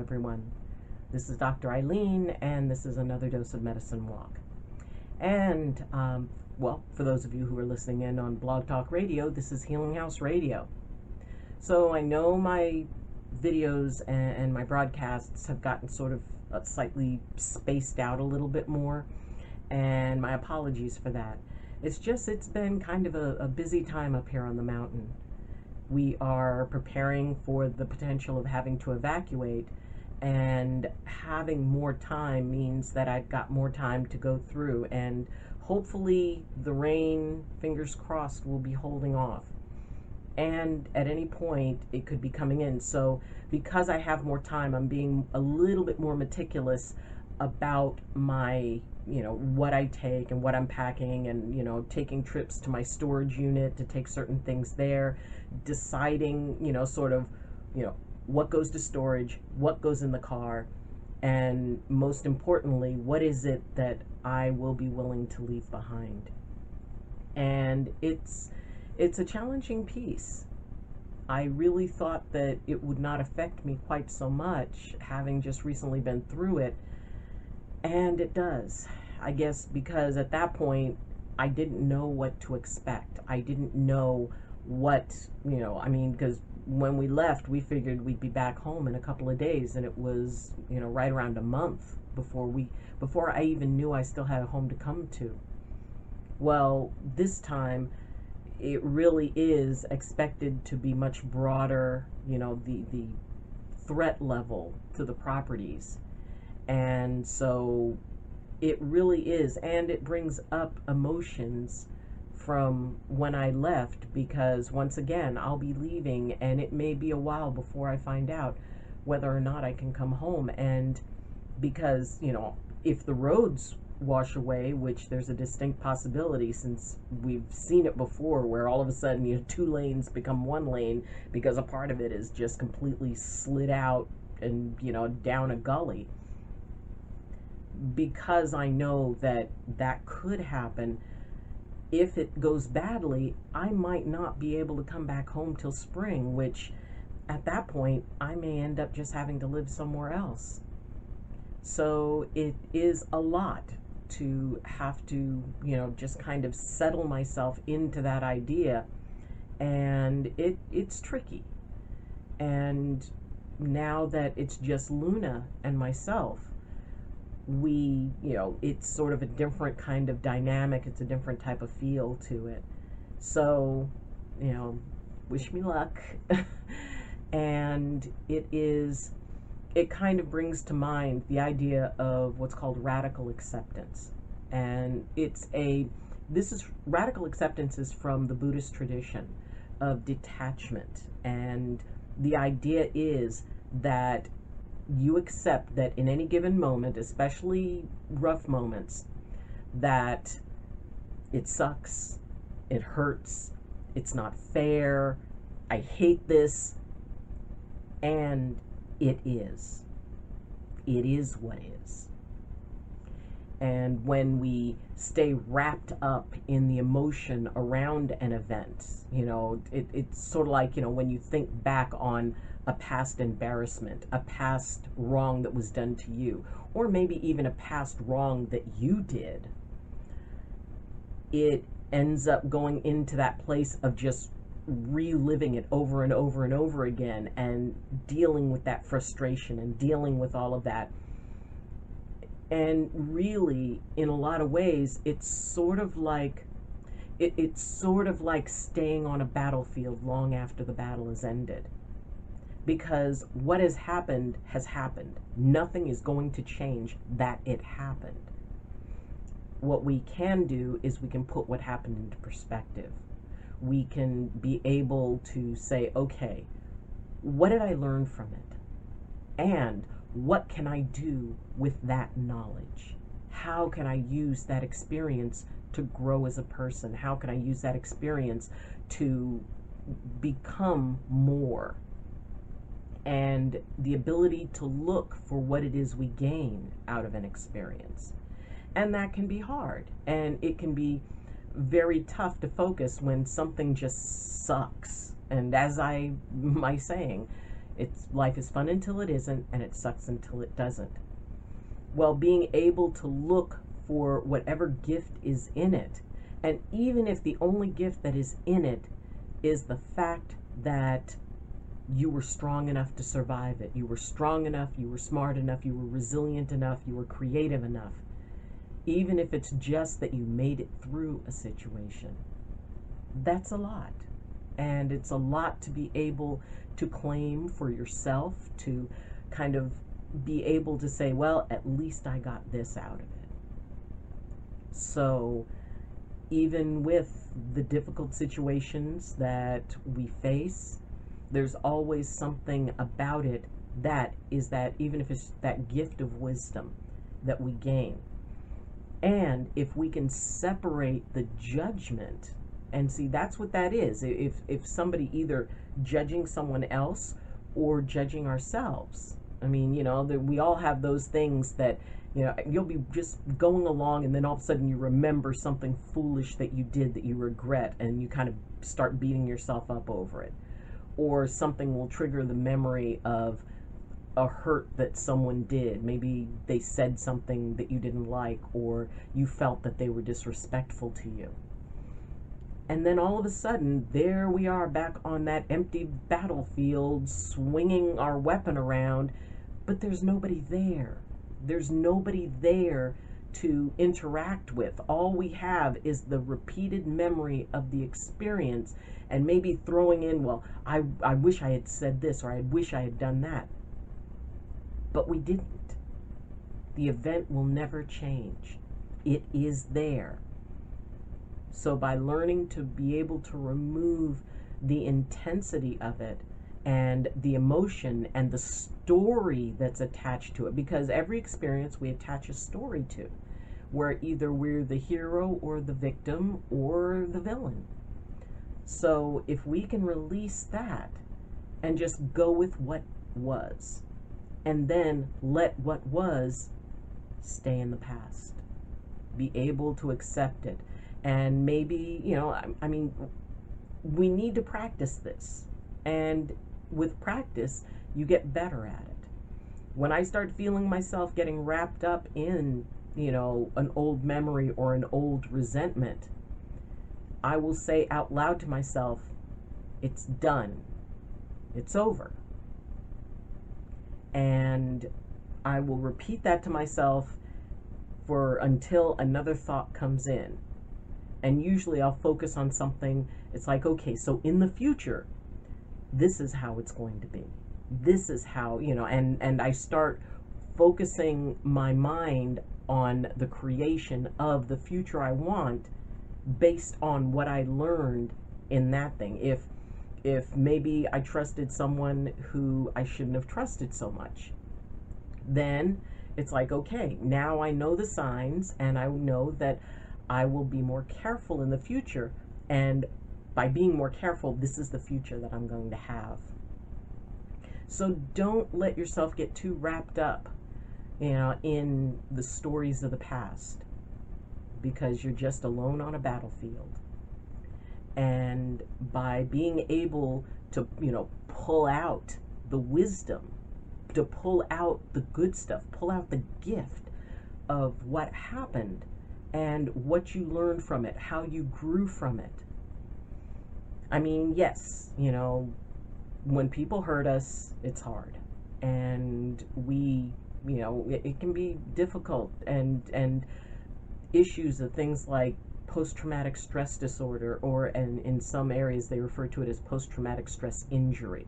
everyone. This is Dr. Eileen, and this is another Dose of Medicine walk. And, well, for those of you who are listening in on Blog Talk Radio, this is Healing House Radio. So I know my videos and my broadcasts have gotten sort of slightly spaced out a little bit more, and my apologies for that. It's been kind of a busy time up here on the mountain. We are preparing for the potential of having to evacuate, and having more time means that I've got more time to go through, and hopefully the rain, fingers crossed, will be holding off. And at any point it could be coming in. So because I have more time, I'm being a little bit more meticulous about my, what I take and what I'm packing, and, taking trips to my storage unit to take certain things there, deciding, what goes to storage, what goes in the car, and most importantly, what is it that I will be willing to leave behind. And it's a challenging piece. I really thought that it would not affect me quite so much, having just recently been through it, and it does. I guess because at that point, I didn't know what to expect. I didn't know what, because when we left, we figured we'd be back home in a couple of days, and it was, right around a month before I even knew I still had a home to come to. Well, this time, it really is expected to be much broader, the threat level to the properties. And so it really is, and it brings up emotions from when I left, because once again, I'll be leaving, and it may be a while before I find out whether or not I can come home. And because, if the roads wash away, which there's a distinct possibility, since we've seen it before, where all of a sudden, 2 lanes become 1 lane because a part of it is just completely slid out and, down a gully. Because I know that could happen, if it goes badly, I might not be able to come back home till spring, which at that point, I may end up just having to live somewhere else. So it is a lot to have to, just kind of settle myself into that idea, and it's tricky. And now that it's just Luna and myself, we, it's sort of a different kind of dynamic. It's a different type of feel to it. So, wish me luck. And it kind of brings to mind the idea of what's called radical acceptance. And radical acceptance is from the Buddhist tradition of detachment. And the idea is that you accept that in any given moment, especially rough moments, that it sucks, it hurts, it's not fair, I hate this, and it is. It is what is. And when we stay wrapped up in the emotion around an event, it's sort of like, when you think back on a past embarrassment, a past wrong that was done to you, or maybe even a past wrong that you did, it ends up going into that place of just reliving it over and over and over again, and dealing with that frustration and dealing with all of that. And really, in a lot of ways, it's sort of like staying on a battlefield long after the battle is ended. Because what has happened has happened. Nothing is going to change that it happened. What we can do is we can put what happened into perspective. We can be able to say, okay, what did I learn from it? And what can I do with that knowledge? How can I use that experience to grow as a person? How can I use that experience to become more? And the ability to look for what it is we gain out of an experience. And that can be hard, and it can be very tough to focus when something just sucks. And as my saying, Life is fun until it isn't, and it sucks until it doesn't. Well, being able to look for whatever gift is in it, and even if the only gift that is in it is the fact that you were strong enough to survive it, you were strong enough, you were smart enough, you were resilient enough, you were creative enough, even if it's just that you made it through a situation, that's a lot. And it's a lot to be able to claim for yourself, to kind of be able to say, well, at least I got this out of it. So even with the difficult situations that we face, there's always something about it that is that, even if it's that gift of wisdom that we gain. And if we can separate the judgment, and see, that's what that is. If somebody either judging someone else or judging ourselves. I mean, we all have those things that, you'll be just going along and then all of a sudden you remember something foolish that you did that you regret, and you kind of start beating yourself up over it. Or something will trigger the memory of a hurt that someone did. Maybe they said something that you didn't like, or you felt that they were disrespectful to you. And then all of a sudden, there we are back on that empty battlefield, swinging our weapon around, but there's nobody there. There's nobody there to interact with. All we have is the repeated memory of the experience, and maybe throwing in, well, I wish I had said this, or I wish I had done that. But we didn't. The event will never change. It is there. So by learning to be able to remove the intensity of it and the emotion and the story that's attached to it, because every experience we attach a story to, where either we're the hero or the victim or the villain. So if we can release that and just go with what was, and then let what was stay in the past, be able to accept it. And maybe, I mean, we need to practice this. And with practice, you get better at it. When I start feeling myself getting wrapped up in, an old memory or an old resentment, I will say out loud to myself, it's done. It's over. And I will repeat that to myself until another thought comes in. And usually I'll focus on something. It's like, okay, so in the future, this is how it's going to be. This is how, and I start focusing my mind on the creation of the future I want based on what I learned in that thing. If maybe I trusted someone who I shouldn't have trusted so much, then it's like, okay, now I know the signs, and I know that I will be more careful in the future, and by being more careful, this is the future that I'm going to have. So don't let yourself get too wrapped up, in the stories of the past, because you're just alone on a battlefield. And by being able to, pull out the wisdom, to pull out the good stuff, pull out the gift of what happened and what you learned from it, how you grew from it. I mean, yes, when people hurt us, it's hard. And we, it can be difficult, and issues of things like post-traumatic stress disorder, and in some areas they refer to it as post-traumatic stress injury.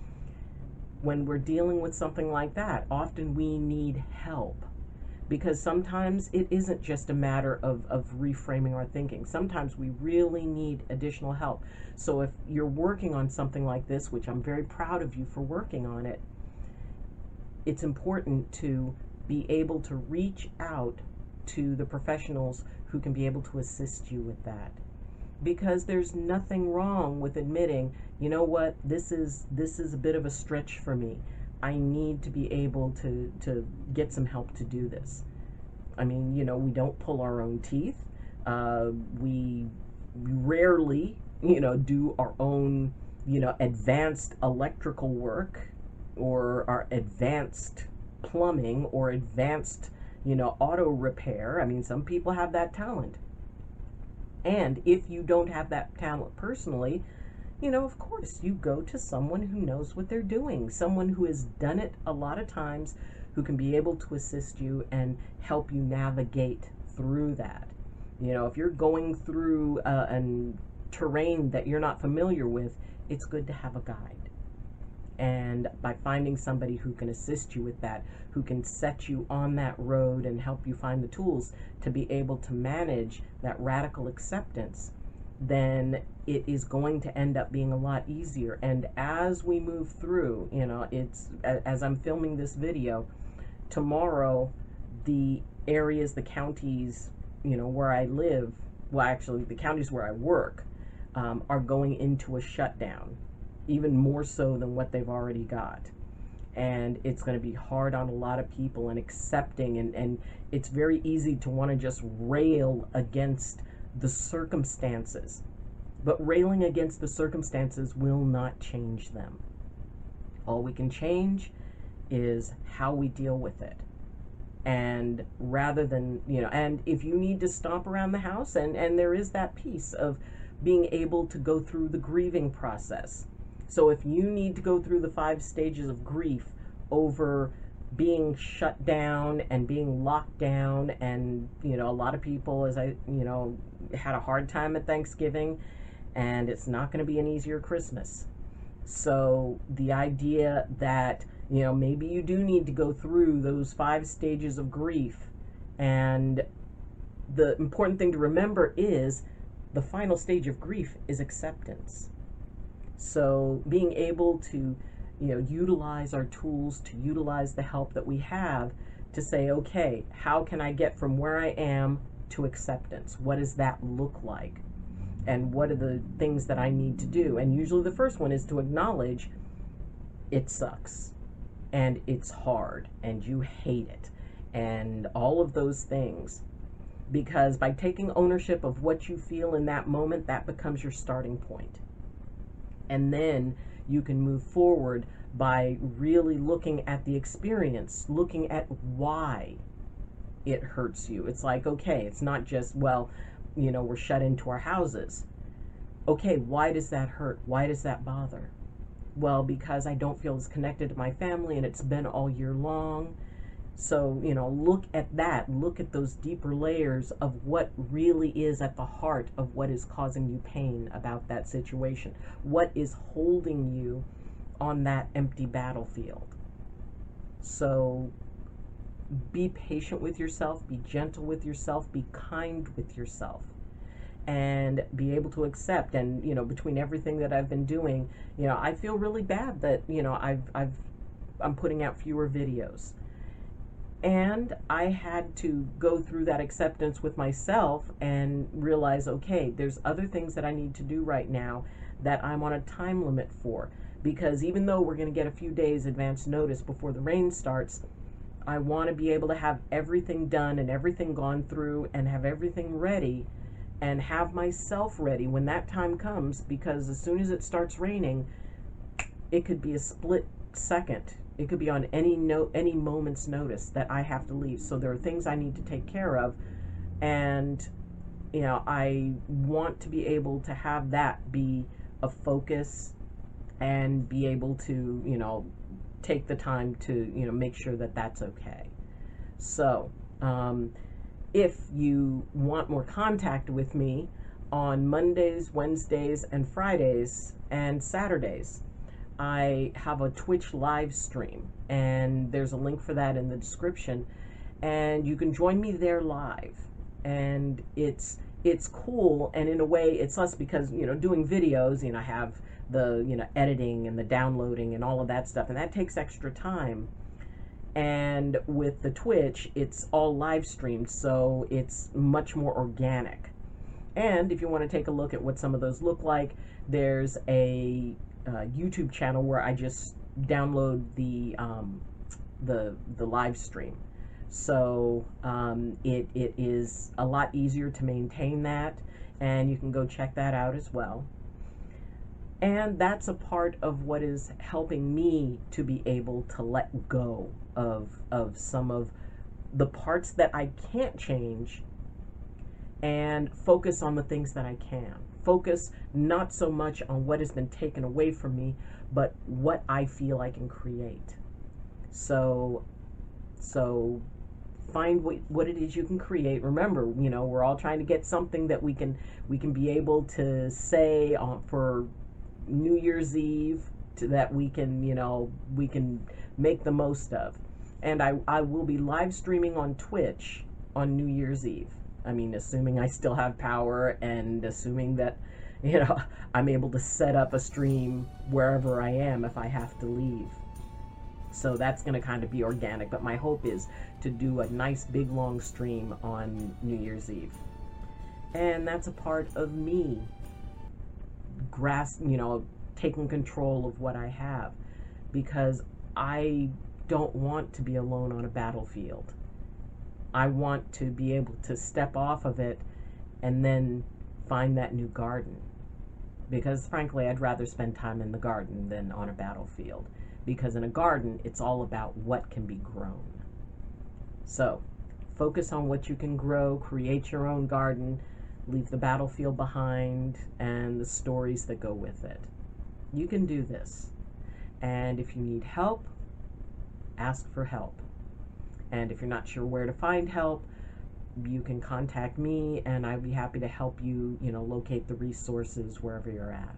When we're dealing with something like that, often we need help, because sometimes it isn't just a matter of reframing our thinking. Sometimes we really need additional help. So if you're working on something like this, which I'm very proud of you for working on it, it's important to be able to reach out to the professionals who can be able to assist you with that. Because there's nothing wrong with admitting, you know what, this is a bit of a stretch for me. I need to be able to get some help to do this. I mean, we don't pull our own teeth. We rarely, do our own, advanced electrical work. or are advanced plumbing or advanced, auto repair. I mean, some people have that talent. And if you don't have that talent personally, of course, you go to someone who knows what they're doing, someone who has done it a lot of times, who can be able to assist you and help you navigate through that. If you're going through a terrain that you're not familiar with, it's good to have a guide. And by finding somebody who can assist you with that, who can set you on that road and help you find the tools to be able to manage that radical acceptance, then it is going to end up being a lot easier. And as we move through, it's, as I'm filming this video, tomorrow, the areas, the counties, where I live, well, actually, the counties where I work, are going into a shutdown, even more so than what they've already got. And it's going to be hard on a lot of people and accepting, and it's very easy to want to just rail against the circumstances. But railing against the circumstances will not change them. All we can change is how we deal with it. And rather than, and if you need to stomp around the house, and there is that piece of being able to go through the grieving process. So if you need to go through the 5 stages of grief over being shut down and being locked down, and, a lot of people, as I, had a hard time at Thanksgiving, and it's not going to be an easier Christmas. So the idea that, maybe you do need to go through those 5 stages of grief, and the important thing to remember is the final stage of grief is acceptance. So being able to, utilize our tools, to utilize the help that we have to say, okay, how can I get from where I am to acceptance? What does that look like? And what are the things that I need to do? And usually the first one is to acknowledge it sucks, and it's hard, and you hate it, and all of those things. Because by taking ownership of what you feel in that moment, that becomes your starting point. And then you can move forward by really looking at the experience, looking at why it hurts you. It's like, okay, it's not just, well, we're shut into our houses. Okay, why does that hurt? Why does that bother? Well, because I don't feel as connected to my family, and it's been all year long. So, look at that. Look at those deeper layers of what really is at the heart of what is causing you pain about that situation. What is holding you on that empty battlefield? So, be patient with yourself, be gentle with yourself, be kind with yourself, and be able to accept. And, between everything that I've been doing, I feel really bad that, I'm putting out fewer videos. And I had to go through that acceptance with myself and realize, okay, there's other things that I need to do right now that I'm on a time limit for. Because even though we're going to get a few days advance notice before the rain starts, I want to be able to have everything done and everything gone through and have everything ready and have myself ready when that time comes. Because as soon as it starts raining, it could be a split second. It could be on any moment's notice that I have to leave. So there are things I need to take care of, and I want to be able to have that be a focus and be able to take the time to make sure that that's okay. So if you want more contact with me on Mondays, Wednesdays, and Fridays and Saturdays, I have a Twitch live stream, and there's a link for that in the description, and you can join me there live. And it's cool, and in a way it's less, because doing videos, I have the editing and the downloading and all of that stuff, and that takes extra time. And with the Twitch, it's all live streamed, so it's much more organic. And if you want to take a look at what some of those look like, there's a YouTube channel where I just download the live stream. So it is a lot easier to maintain that, and you can go check that out as well. And that's a part of what is helping me to be able to let go of some of the parts that I can't change and focus on the things that I can. Focus not so much on what has been taken away from me, but what I feel I can create. So find what it is you can create. Remember, we're all trying to get something that we can be able to say for New Year's Eve that we can make the most of. And I will be live streaming on Twitch on New Year's Eve. I mean, assuming I still have power and assuming that, I'm able to set up a stream wherever I am if I have to leave. So that's going to kind of be organic, but my hope is to do a nice big long stream on New Year's Eve. And that's a part of me taking control of what I have, because I don't want to be alone on a battlefield. I want to be able to step off of it and then find that new garden. Because frankly, I'd rather spend time in the garden than on a battlefield. Because in a garden, it's all about what can be grown. So, focus on what you can grow, create your own garden, leave the battlefield behind, and the stories that go with it. You can do this. And if you need help, ask for help. And if you're not sure where to find help, you can contact me and I'd be happy to help you, locate the resources wherever you're at.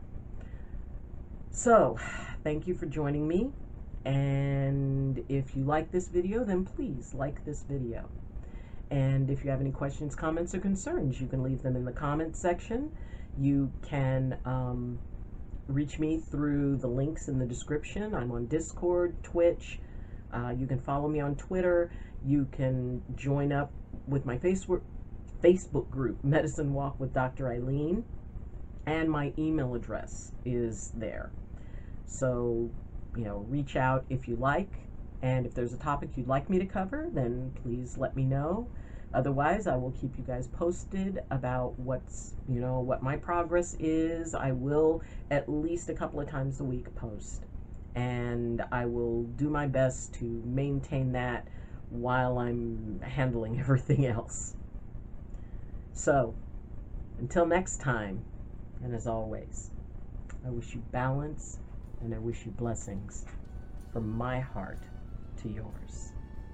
So, thank you for joining me. And if you like this video, then please like this video. And if you have any questions, comments, or concerns, you can leave them in the comments section. You can reach me through the links in the description. I'm on Discord, Twitch. You can follow me on Twitter. You can join up with my Facebook group, Medicine Walk with Dr. Eileen. And my email address is there. So, reach out if you like. And if there's a topic you'd like me to cover, then please let me know. Otherwise, I will keep you guys posted about what my progress is. I will at least a couple of times a week post. And I will do my best to maintain that while I'm handling everything else. So, until next time, and as always, I wish you balance and I wish you blessings from my heart to yours.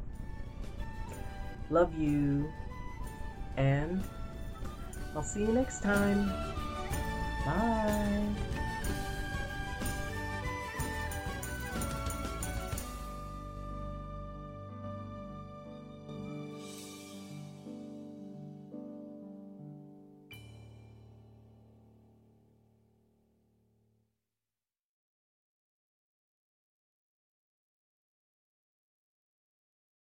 Love you, and I'll see you next time. Bye.